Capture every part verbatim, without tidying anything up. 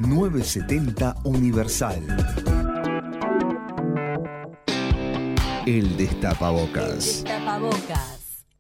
novecientos setenta Universal. El Destapabocas. El Destapabocas.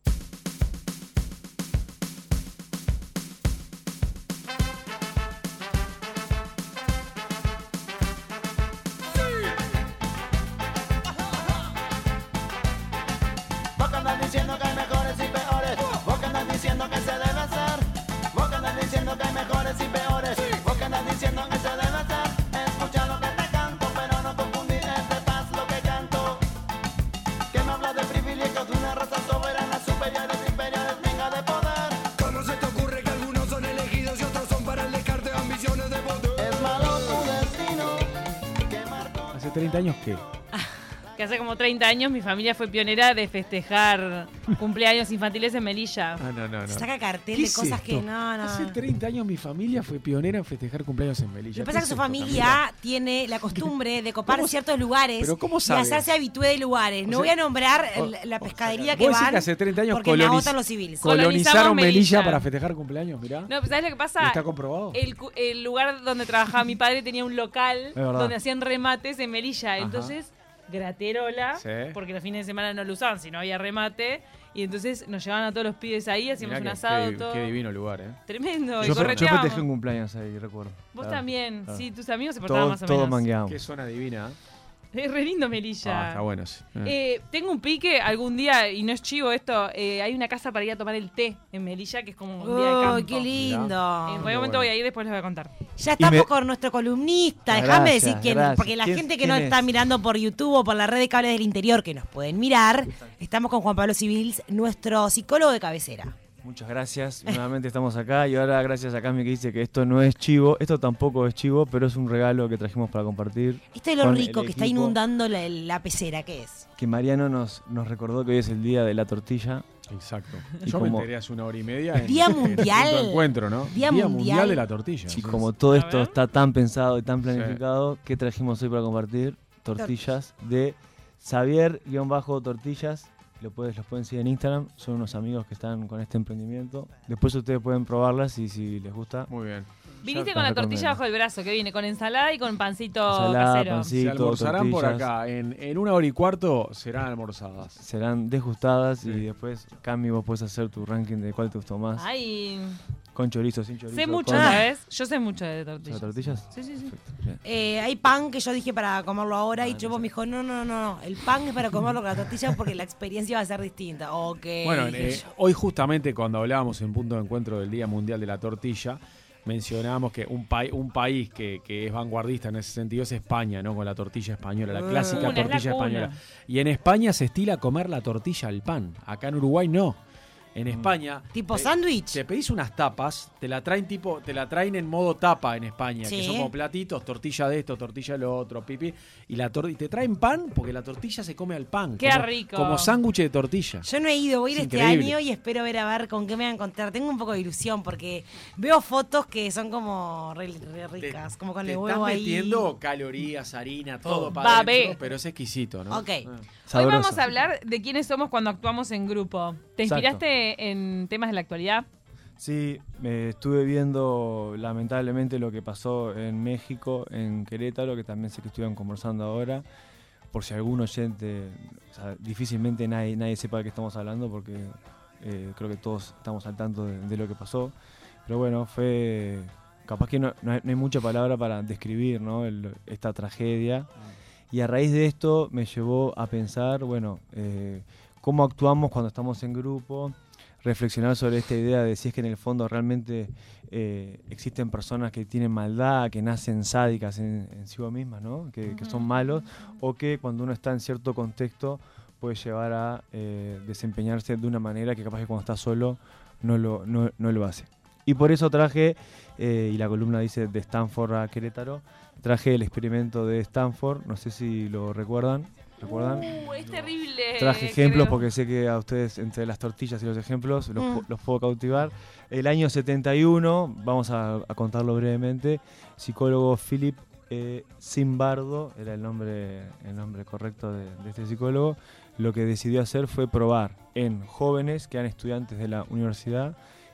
¿treinta años qué? Que hace como treinta años mi familia fue pionera de festejar cumpleaños infantiles en Melilla. Ah, no, no, no. Saca cartel ¿Qué de es cosas esto? que no, no. Hace treinta años mi familia fue pionera en festejar cumpleaños en Melilla. Lo que pasa es que su familia tiene la costumbre de copar ¿Cómo- ciertos lugares pero cómo y sabe? hacerse habitué de lugares. No O voy sea, a nombrar o- el- la o pescadería sea, que vos decís van que hace treinta años porque me coloniz- agotan los civiles. colonizaron Colonizamos Melilla Melilla para festejar cumpleaños, mirá. No, pues ¿sabes lo que pasa? ¿Está comprobado? El, cu- el lugar donde trabajaba mi padre tenía un local verdad. donde hacían remates en Melilla. Ajá. Entonces, graterola, Sí. porque los fines de semana no lo usaban, si no había remate. Y entonces nos llevaban a todos los pibes ahí, hacíamos Mirá un que- asado, qué, todo. qué divino lugar, ¿eh? Tremendo, y Yo, fe- yo correteábamos. festejé un cumpleaños ahí, recuerdo. Vos Claro, también, claro. sí, tus amigos se portaban Todo, más o todo menos. mangueamos. Qué zona divina, ¿eh? Es re lindo Melilla. Ah, está bueno, sí. Eh. Eh, tengo un pique algún día, y no es chivo esto, eh, hay una casa para ir a tomar el té en Melilla, que es como un día de campo. ¡Oh, qué lindo! En cualquier Qué momento bueno. voy a ir, después les voy a contar. Ya estamos me- con nuestro columnista. Ah, Déjame gracias, decir quién, gracias. porque la ¿Quién- gente que quién no es? está mirando por YouTube o por la red de cables del interior que nos pueden mirar, estamos con Juan Pablo Civils, nuestro psicólogo de cabecera. Muchas gracias. Nuevamente estamos acá y ahora gracias a Cami que dice que esto no es chivo. Esto tampoco es chivo, pero es un regalo que trajimos para compartir. Esto es lo con rico el que está equipo, inundando la, la pecera, ¿qué es? Que Mariano nos, nos recordó que hoy es el día de la tortilla. Exacto. Y Yo me como- enteré hace una hora y media. En, Día en el mundial. punto de encuentro, ¿no? Día mundial. de la tortilla. Y como todo A esto ver. está tan pensado y tan planificado, ¿qué trajimos hoy para compartir? Tortillas de Xavier-tortillas. Lo puedes, los pueden seguir en Instagram. Son unos amigos que están con este emprendimiento. Después ustedes pueden probarlas y si les gusta. Muy bien. Viniste Ya con la las tortilla recomiendo. bajo el brazo, que viene con ensalada y con pancito Ensalada, casero. pancito. Se almorzarán por tortillas. acá. En, en una hora y cuarto serán almorzadas. Serán desgustadas Sí. y después, Cami, vos puedes hacer tu ranking de cuál te gustó más. Ay, Con chorizo, sin chorizo. sé mucho, con- ¿sabes? Yo sé mucho de ¿Sobre tortillas. tortillas? Sí, sí, sí. Perfecto. Bien. Eh, hay pan que yo dije para comerlo ahora y Ah, Chopo no sé. me dijo, no, no, no, no, el pan es para comerlo con la tortilla porque la experiencia va a ser distinta. Ok. Bueno, dije eh, yo. hoy justamente cuando hablábamos en punto de encuentro del Día Mundial de la Tortilla, mencionábamos que un, pa- un país que, que es vanguardista en ese sentido es España, ¿no? Con la tortilla española, la Uh, clásica Cuna, es la tortilla cuna. española. Y en España se estila comer la tortilla al pan. Acá en Uruguay no. En España. ¿Tipo eh, sándwich? Te pedís unas tapas, te la traen tipo, te la traen en modo tapa en España, Sí. que son como platitos, tortilla de esto, tortilla de lo otro, pipi, y la tor- y te traen pan porque la tortilla se come al pan. Qué como, rico. Como sándwich de tortilla. Yo no he ido, voy a ir Es este increíble. año y espero ver a ver con qué me van a encontrar. Tengo un poco de ilusión porque veo fotos que son como re, re ricas, como con te el estás huevo ahí. metiendo calorías, harina, todo para Babé. adentro, pero es exquisito, ¿no? Ok. Ah. Hoy Sabroso. vamos a hablar de quiénes somos cuando actuamos en grupo. ¿Te Exacto. inspiraste en temas de la actualidad? Sí, me estuve viendo lamentablemente lo que pasó en México, en Querétaro, que también sé que estuvieron conversando ahora. Por si algún oyente, o sea, difícilmente nadie, nadie sepa de qué estamos hablando, porque eh, creo que todos estamos al tanto de, de lo que pasó. Pero bueno, fue. Capaz que no, no hay, no hay mucha palabra para describir, ¿no? El- esta tragedia. Y a raíz de esto me llevó a pensar, bueno, eh, cómo actuamos cuando estamos en grupo, reflexionar sobre esta idea de si es que en el fondo realmente eh, existen personas que tienen maldad, que nacen sádicas en, en sí mismas, ¿no? Que, que son malos, o que cuando uno está en cierto contexto puede llevar a eh, desempeñarse de una manera que capaz que cuando está solo no lo, no, no lo hace. Y por eso traje, eh, y la columna dice de Stanford a Querétaro, traje el experimento de Stanford, no sé si lo recuerdan. ¿Recuerdan? Uh, es terrible. Traje ejemplos creo. porque sé que a ustedes entre las tortillas y los ejemplos los, Mm. pu- los puedo cautivar. El año setenta y uno, vamos a, a contarlo brevemente, psicólogo Philip eh, Zimbardo, era el nombre, el nombre correcto de, de este psicólogo, lo que decidió hacer fue probar en jóvenes que eran estudiantes de la universidad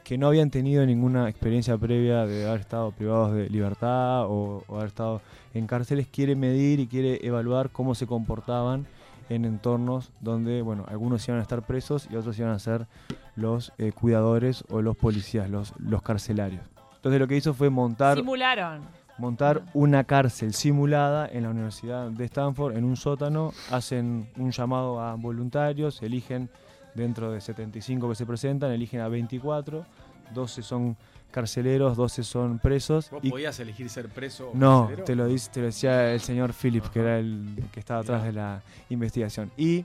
que no habían tenido ninguna experiencia previa de haber estado privados de libertad o, o haber estado en cárceles, quiere medir y quiere evaluar cómo se comportaban en entornos donde, bueno, algunos iban a estar presos y otros iban a ser los eh, cuidadores o los policías, los, los carcelarios. Entonces lo que hizo fue montar, Simularon. montar una cárcel simulada en la Universidad de Stanford, en un sótano, hacen un llamado a voluntarios, eligen dentro de setenta y cinco que se presentan, eligen a veinticuatro, doce son carceleros, doce son presos. ¿Vos y podías elegir ser preso o no, carcelero? te lo, dice, te lo decía el señor Philip, Ajá. que era el que estaba atrás Mirá. de la investigación. Y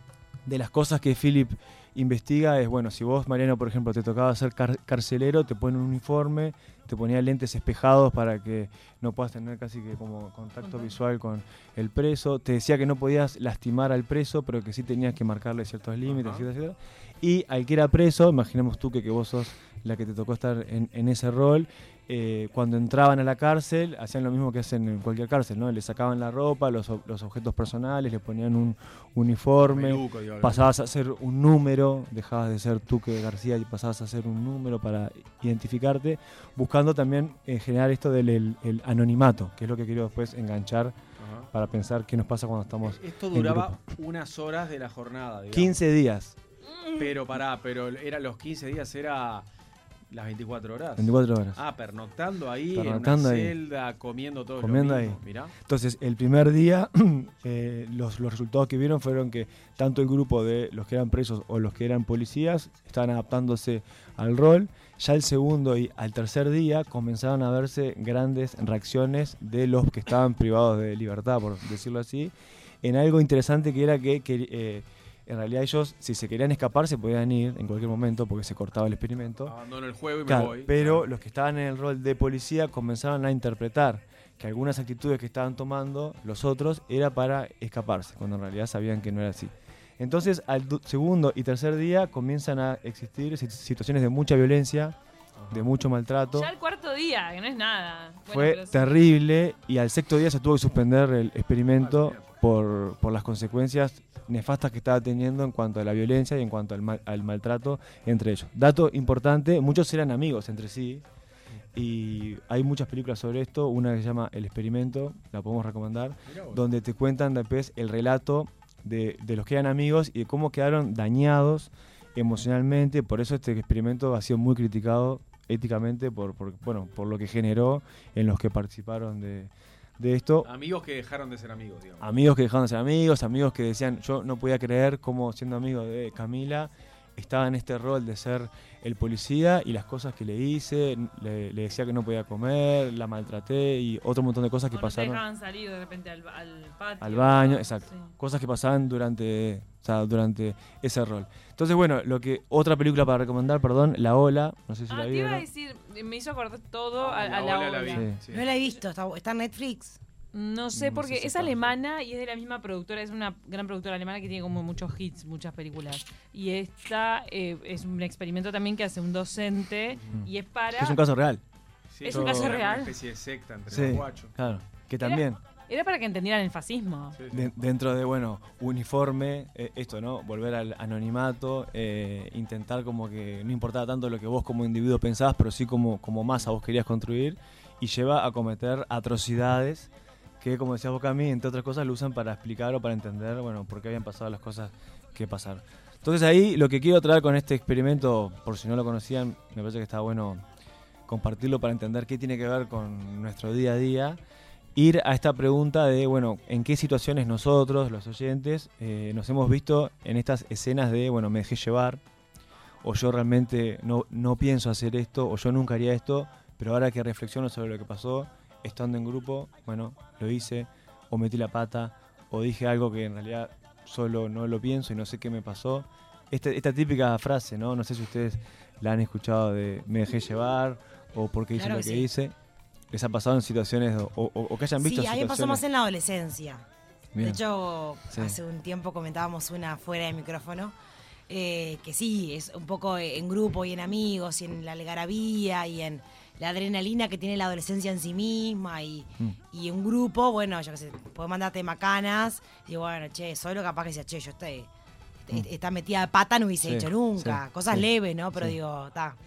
de las cosas que Philip investiga es, bueno, si vos, Mariano, por ejemplo, te tocaba ser car- carcelero, te ponen un uniforme, te ponía lentes espejados para que no puedas tener casi que como contacto Contacto. visual con el preso. Te decía que no podías lastimar al preso, pero que sí tenías que marcarle ciertos límites, Ajá. etcétera, etcétera. Y al que era preso, imaginemos tú que, que vos sos la que te tocó estar en, en ese rol, eh, cuando entraban a la cárcel, hacían lo mismo que hacen en cualquier cárcel, ¿no? Le sacaban la ropa, los, ob- los objetos personales, le ponían un uniforme, Peluco, digo, algo. pasabas a ser un número, dejabas de ser Tuque García y pasabas a ser un número para identificarte, buscando también eh, generar esto del el, el anonimato, que es lo que quiero después enganchar Ajá. para pensar qué nos pasa cuando estamos Esto en duraba grupo. unas horas de la jornada, digamos. quince días, Pero pará, pero era los quince días, era las veinticuatro horas. veinticuatro horas. Ah, pernoctando ahí, Pernoctando en ahí. una celda, comiendo todo Comiendo lo ahí. mismo. Mirá. Entonces, el primer día, eh, los, los resultados que vieron fueron que tanto el grupo de los que eran presos o los que eran policías estaban adaptándose al rol. Ya el segundo y al tercer día comenzaron a verse grandes reacciones de los que estaban privados de libertad, por decirlo así, en algo interesante que era que, que eh, en realidad ellos, si se querían escapar, se podían ir en cualquier momento porque se cortaba el experimento. Abandono el juego y Claro, me voy. pero Claro. los que estaban en el rol de policía comenzaron a interpretar que algunas actitudes que estaban tomando los otros era para escaparse, cuando en realidad sabían que no era así. Entonces, al du- segundo y tercer día comienzan a existir si- situaciones de mucha violencia, de mucho maltrato. Ya el cuarto día, que no es nada. Bueno, Fue pero sí. terrible y al sexto día se tuvo que suspender el experimento Ah, por, por las consecuencias nefastas que estaba teniendo en cuanto a la violencia y en cuanto al, mal- al maltrato entre ellos. Dato importante, muchos eran amigos entre sí y hay muchas películas sobre esto, una que se llama El Experimento, la podemos recomendar, Mirá vos. donde te cuentan después el relato de, de los que eran amigos y de cómo quedaron dañados emocionalmente. Por eso este experimento ha sido muy criticado éticamente por, por, bueno, por lo que generó en los que participaron de, de esto. Amigos que dejaron de ser amigos, digamos. Amigos que dejaron de ser amigos, amigos que decían, yo no podía creer cómo siendo amigo de Camila estaba en este rol de ser el policía y las cosas que le hice, le, le decía que no podía comer, la maltraté y otro montón de cosas que O no te pasaron dejaban salir de repente al, al patio. al baño, exacto. Sí. Cosas que pasaban durante, o sea, durante ese rol. Entonces, bueno, lo que otra película para recomendar, perdón, La Ola, no sé si Ah, la te iba a vieron. decir, me hizo acordar todo a, Ah, a la ola ola. vi, Sí. sí. No la he visto, está, está en Netflix. No sé, No porque sé si es está. alemana y es de la misma productora, es una gran productora alemana que tiene como muchos hits, muchas películas. Y esta eh, es un experimento también que hace un docente y es para... Es un caso real. Sí, ¿Es un era caso una real? especie de secta entre Sí, los guachos. claro. Que también, Era para que entendieran el fascismo. Sí, sí. de- dentro de, bueno, uniforme, eh, esto, ¿no? Volver al anonimato, eh, intentar como que no importaba tanto lo que vos como individuo pensabas, pero sí como, como masa vos querías construir, y lleva a cometer atrocidades que, como decías vos, Cami, entre otras cosas lo usan para explicar o para entender, bueno, por qué habían pasado las cosas que pasaron. Entonces ahí lo que quiero traer con este experimento, por si no lo conocían, me parece que está bueno compartirlo para entender qué tiene que ver con nuestro día a día, ir a esta pregunta de, bueno, en qué situaciones nosotros, los oyentes, eh, nos hemos visto en estas escenas de, bueno, me dejé llevar, o yo realmente no, no pienso hacer esto, o yo nunca haría esto, pero ahora que reflexiono sobre lo que pasó, estando en grupo, bueno, lo hice, o metí la pata, o dije algo que en realidad solo no lo pienso y no sé qué me pasó. Este, esta típica frase, ¿no? No sé si ustedes la han escuchado de me dejé llevar, o por qué hice Claro lo que que sí. hice. ¿Les ha pasado en situaciones, o, o- o que hayan visto Sí, a mí me pasó situaciones? más en la adolescencia. Bien. De hecho, Sí. hace un tiempo comentábamos una fuera de micrófono, eh, que sí, es un poco en grupo y en amigos y en la algarabía y en la adrenalina que tiene la adolescencia en sí misma y, Mm. y un grupo, bueno, yo qué sé, puedo mandarte macanas y bueno, che, solo capaz que decía, che, yo estoy, Mm. esta metida de pata no hubiese Sí, hecho nunca, sí, cosas sí, leves, ¿no? Pero sí. digo, está.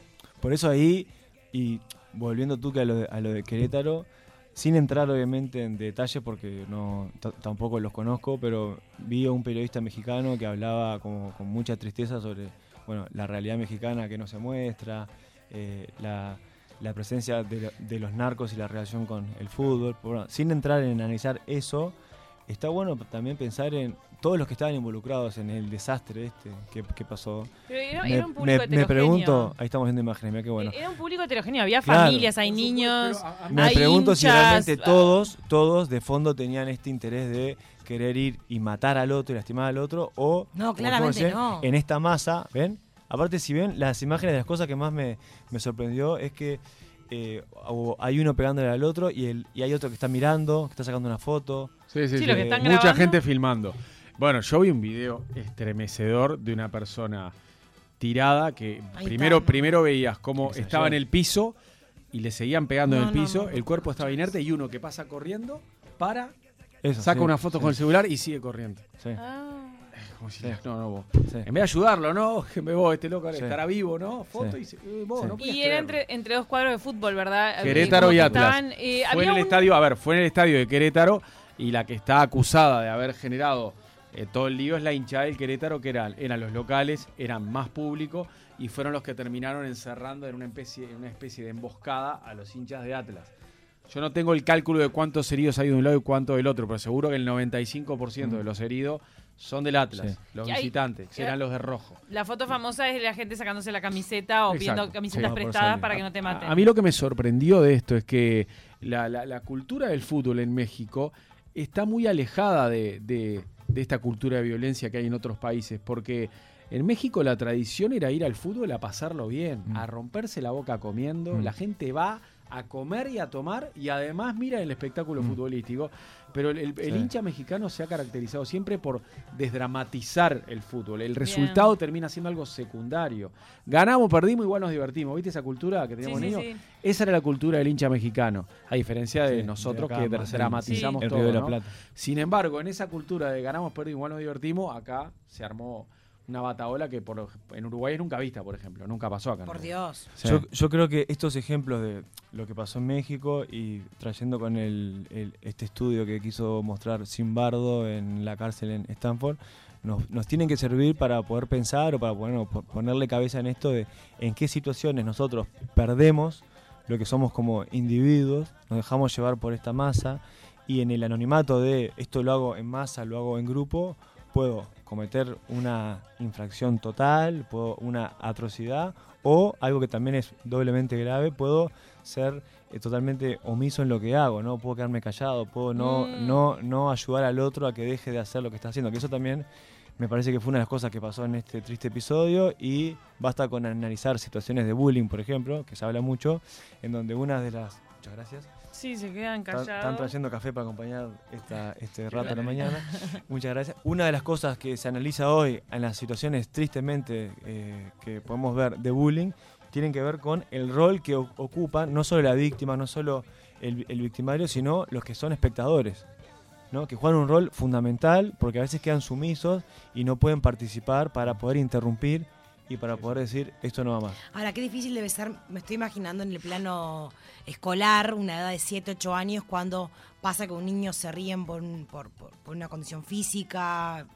por eso ahí, y volviendo tú que a lo de, a lo de Querétaro, sin entrar obviamente en detalle porque no t- tampoco los conozco, pero vi a un periodista mexicano que hablaba como, con mucha tristeza sobre bueno, la realidad mexicana que no se muestra, eh, la, la presencia de, lo- de los narcos y la relación con el fútbol. Bueno, sin entrar en analizar eso, está bueno también pensar en todos los que estaban involucrados en el desastre este que, que pasó. Pero era, Me, era un público me- heterogéneo. me pregunto, ahí estamos viendo imágenes, mira qué bueno. Era un público heterogéneo, había Claro. familias, hay Por supuesto, niños, pero a- a- Me hay pregunto si hinchas, realmente todos, todos de fondo tenían este interés de querer ir y matar al otro y lastimar al otro, o No, como claramente decían, no. en esta masa, ¿ven? Aparte, si ven las imágenes de las cosas que más me, me sorprendió es que eh, o- hay uno pegándole al otro y, el, y hay otro que está mirando, que está sacando una foto. Sí, sí, Sí, sí. los que están Mucha grabando. gente filmando. Bueno, yo vi un video estremecedor de una persona tirada que Ahí primero, está. primero veías cómo Exagerado. estaba en el piso y le seguían pegando en No, el no, piso, no, no. el cuerpo estaba inerte y uno que pasa corriendo, para, Eso, saca sí, una foto sí, con el celular y sigue corriendo. sí, Ah. Como si, Sí. no, no, vos. sí. En vez de ayudarlo, ¿no? Que me vos, este loco ahora Sí. estará vivo, ¿no? Foto Sí. y se- eh, vos, Sí. no podías Y era creerlo. entre, entre dos cuadros de fútbol, ¿verdad? Querétaro Como y que Atlas. estaban, eh, Fue en había el un- estadio, a ver, fue en el estadio de Querétaro y la que está acusada de haber generado eh, todo el lío es la hinchada del Querétaro, que eran, eran los locales, eran más público y fueron los que terminaron encerrando en una especie, en una especie de emboscada a los hinchas de Atlas. Yo no tengo el cálculo de cuántos heridos hay de un lado y cuántos del otro, pero seguro que el noventa y cinco por ciento de los heridos son del Atlas, Sí. los Y hay- visitantes, que eran los de rojo. La foto famosa es de la gente sacándose la camiseta o Exacto. pidiendo camisetas Sí, por prestadas salir. para que no te maten. A, a mí lo que me sorprendió de esto es que la, la- la cultura del fútbol en México está muy alejada de, de- de esta cultura de violencia que hay en otros países, porque en México la tradición era ir al fútbol a pasarlo bien, Mm. a romperse la boca comiendo, Mm. la gente va a comer y a tomar y además mira el espectáculo Mm. futbolístico, pero el, el- el Sí. hincha mexicano se ha caracterizado siempre por desdramatizar el fútbol, el resultado Bien. termina siendo algo secundario. Ganamos, perdimos, igual nos divertimos, ¿viste esa cultura que Sí, teníamos sí, niños? sí. Esa era la cultura del hincha mexicano, a diferencia de Sí, nosotros de acá, que más el- dramatizamos el todo. Río de la ¿no? Plata. Sin embargo, en esa cultura de ganamos, perdimos, igual nos divertimos, acá se armó una bataola que por, en Uruguay es nunca vista, por ejemplo, nunca pasó acá. en Por Uruguay. Dios. Sí. Yo, yo creo que estos ejemplos de lo que pasó en México y trayendo con el, el- este estudio que quiso mostrar Simbardo en la cárcel en Stanford, nos, nos tienen que servir para poder pensar o para bueno, po- ponerle cabeza en esto de en qué situaciones nosotros perdemos lo que somos como individuos, nos dejamos llevar por esta masa y en el anonimato de esto lo hago en masa, lo hago en grupo, puedo cometer una infracción total, puedo una atrocidad o algo que también es doblemente grave, puedo ser eh, totalmente omiso en lo que hago, no puedo quedarme callado, puedo no, Mm. no, no ayudar al otro a que deje de hacer lo que está haciendo, que eso también me parece que fue una de las cosas que pasó en este triste episodio y basta con analizar situaciones de bullying, por ejemplo, que se habla mucho, en donde una de las... Muchas gracias. Sí, se quedan Están, callados. están trayendo café para acompañar esta, este rato de la mañana. Muchas gracias. Una de las cosas que se analiza hoy en las situaciones tristemente eh, que podemos ver de bullying tienen que ver con el rol que o- ocupa no solo la víctima, no solo el, el victimario, sino los que son espectadores, ¿no? Que juegan un rol fundamental porque a veces quedan sumisos y no pueden participar para poder interrumpir y para poder decir esto no va más. Ahora, qué difícil debe ser, me estoy imaginando en el plano escolar, una edad de siete, ocho años, cuando pasa que un niño se ríen por, un- por, por- por una condición física,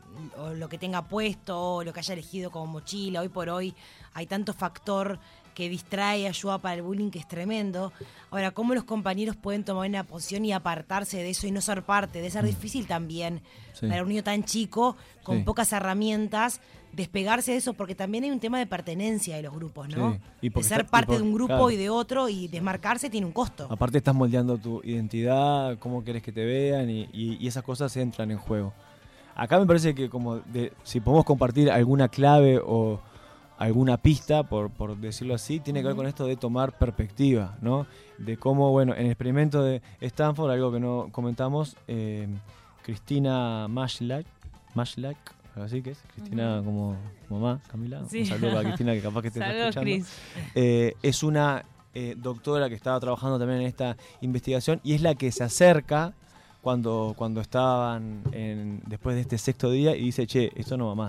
o lo que tenga puesto, o lo que haya elegido como mochila. Hoy por hoy hay tanto factor que distrae y ayuda para el bullying que es tremendo. Ahora, ¿cómo los compañeros pueden tomar una posición y apartarse de eso y no ser parte? Debe ser difícil también Sí. para un niño tan chico, con Sí. pocas herramientas, despegarse de eso, porque también hay un tema de pertenencia de los grupos, ¿no? Sí. Y De porque ser está- y parte por- de un grupo claro. y de otro, y desmarcarse tiene un costo. Aparte estás moldeando tu identidad, cómo querés que te vean y, y- y esas cosas entran en juego. Acá me parece que como de- si podemos compartir alguna clave o alguna pista, por, por decirlo así, tiene que ver con esto de tomar perspectiva, ¿no? De cómo, bueno, en el experimento de Stanford, algo que no comentamos, eh, Cristina Mashlak, Mashlak, algo así que es, Cristina Ujú. como mamá, Camila, Sí. un saludo a Cristina que capaz que te está Saludos, escuchando. Cris. Eh, es una eh, doctora que estaba trabajando también en esta investigación y es la que se acerca cuando, cuando estaban en- después de este sexto día y dice, che, esto no va más.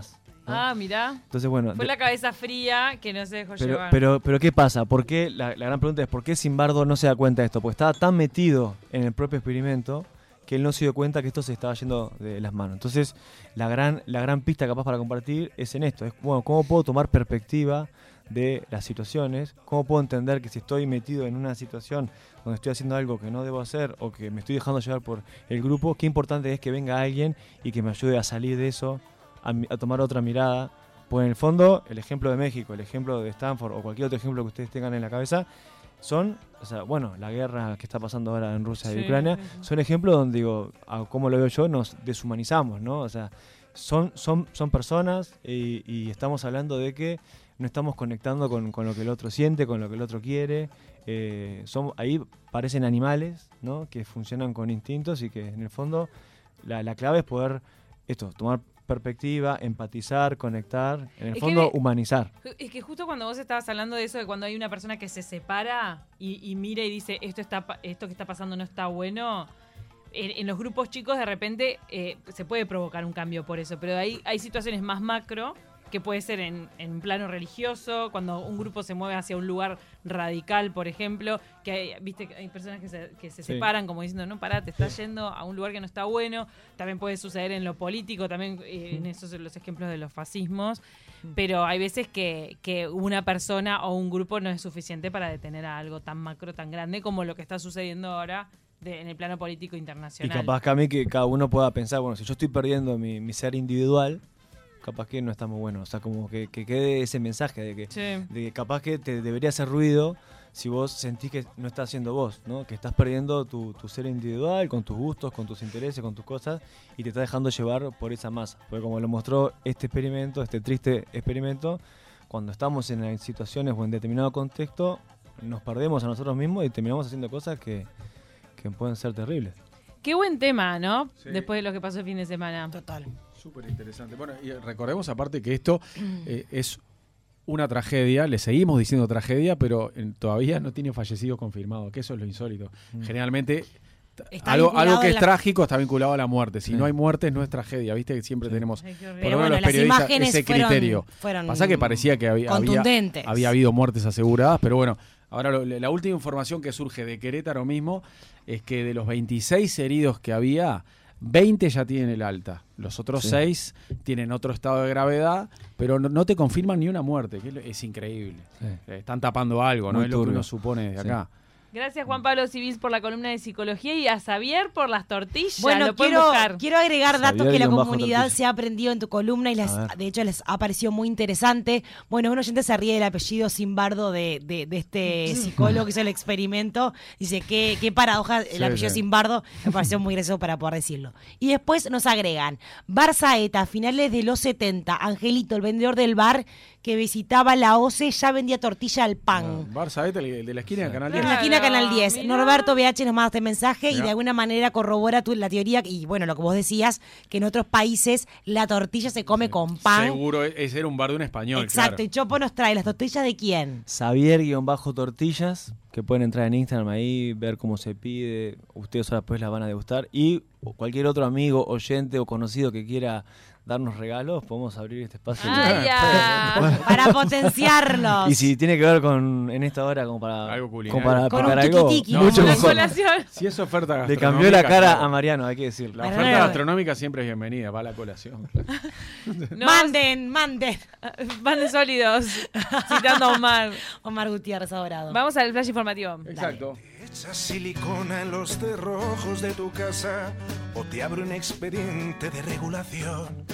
¿no? Ah, mirá. Entonces, bueno, Fue de- la cabeza fría que no se dejó pero, llevar. pero, pero ¿qué pasa? ¿Por qué? La, la gran pregunta es ¿por qué Zimbardo no se da cuenta de esto? Porque estaba tan metido en el propio experimento que él no se dio cuenta que esto se estaba yendo de las manos. Entonces, la gran, la gran pista capaz para compartir es en esto. Es, bueno, ¿cómo puedo tomar perspectiva de las situaciones? ¿Cómo puedo entender que si estoy metido en una situación donde estoy haciendo algo que no debo hacer o que me estoy dejando llevar por el grupo, qué importante es que venga alguien y que me ayude a salir de eso, a, mi- a tomar otra mirada? Pues en el fondo, el ejemplo de México, el ejemplo de Stanford o cualquier otro ejemplo que ustedes tengan en la cabeza, son, o sea, bueno, la guerra que está pasando ahora en Rusia y Sí, Ucrania, sí, sí. son ejemplos donde, digo, a- como lo veo yo, nos deshumanizamos, ¿no? O sea, son, son, son personas y, y estamos hablando de que no estamos conectando con, con lo que el otro siente, con lo que el otro quiere. Eh, son, ahí parecen animales, ¿no? Que funcionan con instintos y que en el fondo la, la clave es poder esto, tomar perspectiva, empatizar, conectar, en el Es que fondo ve- humanizar. Es que justo cuando vos estabas hablando de eso, de cuando hay una persona que se separa y, y mira y dice, esto está pa- esto que está pasando no está bueno, en, en los grupos chicos de repente eh, se puede provocar un cambio por eso, pero hay, hay situaciones más macro que puede ser en, en un plano religioso, cuando un grupo se mueve hacia un lugar radical, por ejemplo, que hay, viste que hay personas que se, que se Sí. separan como diciendo, no, pará, te estás yendo a un lugar que no está bueno. También puede suceder en lo político, también eh, en esos son los ejemplos de los fascismos. Pero hay veces que, que una persona o un grupo no es suficiente para detener a algo tan macro, tan grande como lo que está sucediendo ahora de- en el plano político Y internacional. capaz que a mí que cada uno pueda pensar, bueno, si yo estoy perdiendo mi, mi ser individual, capaz que no está muy bueno. O sea, como que, que quede ese mensaje de que, Sí. de que capaz que te debería hacer ruido si vos sentís que no estás siendo vos, ¿no? Que estás perdiendo tu, tu ser individual, con tus gustos, con tus intereses, con tus cosas, y te estás dejando llevar por esa masa. Porque como lo mostró este experimento, este triste experimento, cuando estamos en situaciones o en determinado contexto, nos perdemos a nosotros mismos y terminamos haciendo cosas que, que pueden ser terribles. Qué buen tema, ¿no? Sí. Después de lo que pasó el fin de semana. Total. Súper interesante. Bueno, y recordemos aparte que esto eh, es una tragedia, le seguimos diciendo tragedia, pero eh, todavía no tiene fallecidos confirmados, que eso es lo insólito. Generalmente t- Está algo, vinculado algo que a es la- trágico está vinculado a la muerte. Si Sí. no hay muertes no es tragedia, viste que siempre tenemos Ay, qué horrible. por lo Pero menos bueno, los las periodistas imágenes ese fueron- criterio. fueron Pasa que parecía que había, había, contundentes. había habido muertes aseguradas, pero bueno, ahora lo- la última información que surge de Querétaro mismo es que de los veintiséis heridos que había, veinte ya tienen el alta. Los otros Sí. seis tienen otro estado de gravedad, pero no, no te confirman ni una muerte, que es, es increíble. Sí. Eh, Están tapando algo, no Muy es lo que turbio. uno supone de Sí. acá. Gracias Juan Pablo Civils por la columna de psicología y a Xavier por las tortillas. Bueno, Lo pueden quiero, buscar. quiero agregar datos Xavier que la guión bajo comunidad tortilla. se ha aprendido en tu columna y les, A ver. de hecho les ha parecido muy interesante. Bueno, un oyente se ríe del apellido Zimbardo de, de, de este psicólogo que hizo el experimento. Dice, qué, qué paradoja el Sí, apellido sí. Zimbardo. Me pareció muy gracioso para poder decirlo. Y después nos agregan, Bar Saeta, a finales de los setenta, Angelito, el vendedor del bar que visitaba la O C E, ya vendía tortilla al pan. Barça, este, el el de la esquina del Canal En diez. la esquina Claro, Canal diez. mirá. Norberto B H nos manda este mensaje y Mirá. de alguna manera corrobora tu, la teoría y bueno, lo que vos decías, que en otros países la tortilla se come con pan. Seguro, ese era un bar de un español, Exacto, claro. y Chopo nos trae las tortillas de quién. Xavier-tortillas, que pueden entrar en Instagram ahí, ver cómo se pide, ustedes ahora después la van a degustar, y cualquier otro amigo, oyente o conocido que quiera darnos regalos, podemos abrir este espacio. Ay, ya. Para potenciarlos. Y si tiene que ver con, en esta hora, como para, Algo culinario. como para Con picar un algo, tiki-tiki. mucho Una mejor. colación. Si es oferta Le gastronómica. cambió la cara claro. a Mariano, hay que decirlo. La Bueno, oferta bueno. gastronómica siempre es bienvenida, va a la colación. No, Manden, manden. van de sólidos. Citando a Omar. Omar Gutiérrez Adorado. Vamos al flash informativo. Exacto. Echas silicona en los cerrojos de tu casa o te abre un expediente de regulación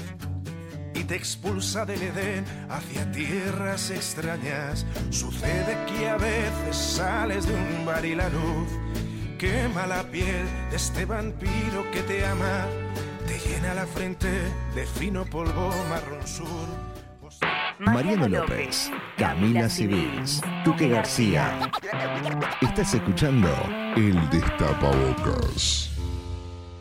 y te expulsa del Edén hacia tierras extrañas. Sucede que a veces sales de un bar y la luz quema la piel de este vampiro que te ama, te llena la frente de fino polvo marrón sur. Mariano López, Camila Civils, Tuque García. Estás escuchando El Destapabocas.